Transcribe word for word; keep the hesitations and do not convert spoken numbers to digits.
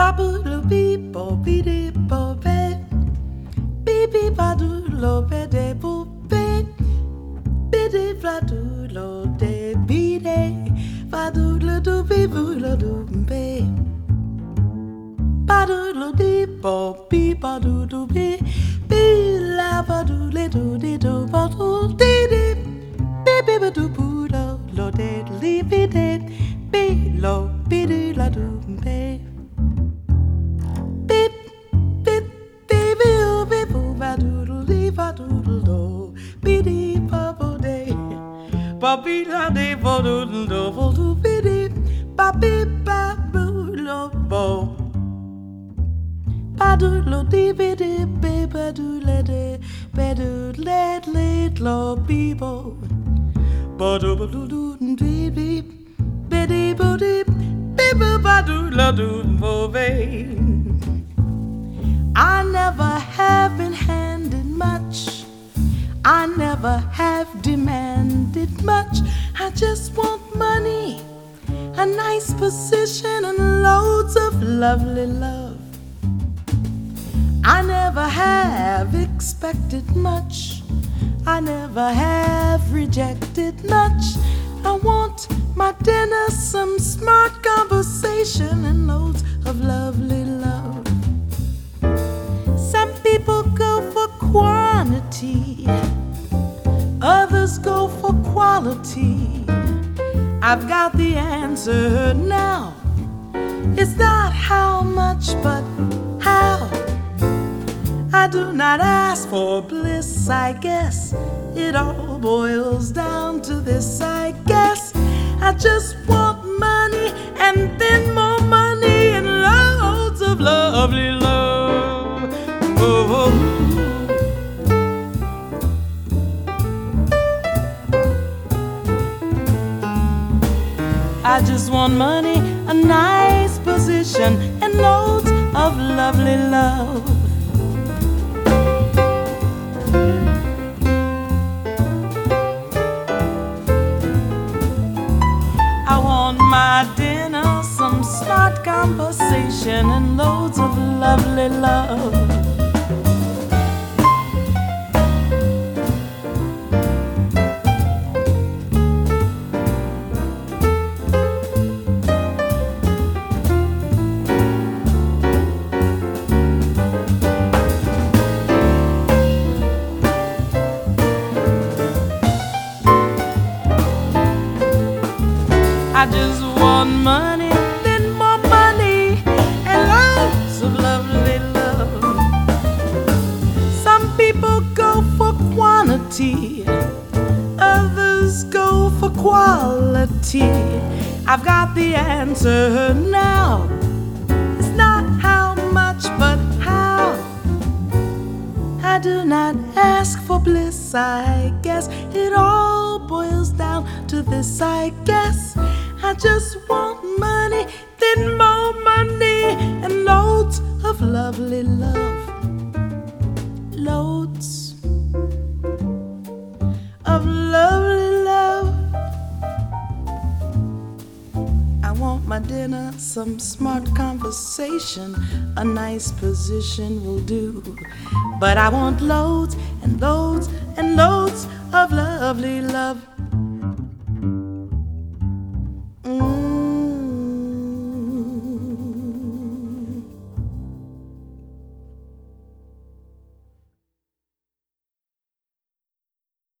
Babu lo beep bo be de bo be. Beep beep ba do lo be de bo be. Be de ba do lo de be de. Ba do lo do be boo lo do be. Ba do lo de bo be ba do do be. Be la ba do le do de do ba do de de. Be be ba do boo lo lo de li be de. Be lo be de la do be. Beep beep baby oh beep oh ba doodle dee ba doodle do. Be dee ba bo de. Ba be la de bo doodle do bo do be dee. Ba beep ba boo lo bo. Ba doodle dee be dee be ba doodle de. Be doodle le lo be bo. Ba do ba do do dee dee. Be dee bo dee. Be ba ba doodle do bo be. I never have been handed much. I never have demanded much. I just want money, a nice position, and loads of lovely love. I never have expected much. I never have rejected much. I want my dinner, some smart conversation, and loads of lovely love. Some people go for quantity, others go for quality. I've got the answer now. It's not how much, but how. I do not ask for bliss, I guess. It all boils down to this, I guess. I just want money and then more money and loads of lovely love. Oh. I just want money, a nice position, and loads of lovely love. I want my dinner, some smart conversation, and loads of lovely love. I just want money, then more money, and loads of lovely love. Some people go for quantity, others go for quality. I've got the answer now. It's not how much, but how. I do not ask for bliss, I guess. It all boils down to this, I guess. I just want money, then more money, and loads of lovely love. Loads of lovely love. I want my dinner, some smart conversation, a nice position will do. But I want loads and loads and loads of lovely love.